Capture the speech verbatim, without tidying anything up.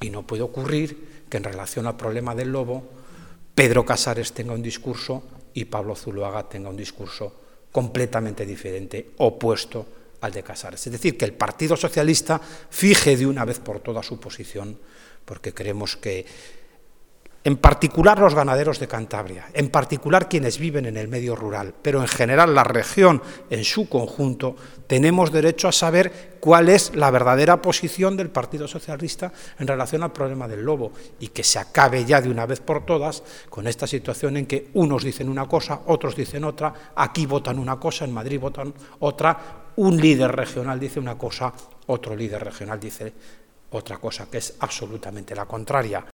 Y no puede ocurrir que en relación al problema del lobo, Pedro Casares tenga un discurso y Pablo Zuloaga tenga un discurso completamente diferente, opuesto al de Casares. Es decir, que el Partido Socialista fije de una vez por todas su posición, porque creemos que, en particular los ganaderos de Cantabria, en particular quienes viven en el medio rural, pero en general la región en su conjunto, tenemos derecho a saber cuál es la verdadera posición del Partido Socialista en relación al problema del lobo, y que se acabe ya de una vez por todas con esta situación en que unos dicen una cosa, otros dicen otra, aquí votan una cosa, en Madrid votan otra, un líder regional dice una cosa, otro líder regional dice otra cosa, que es absolutamente la contraria.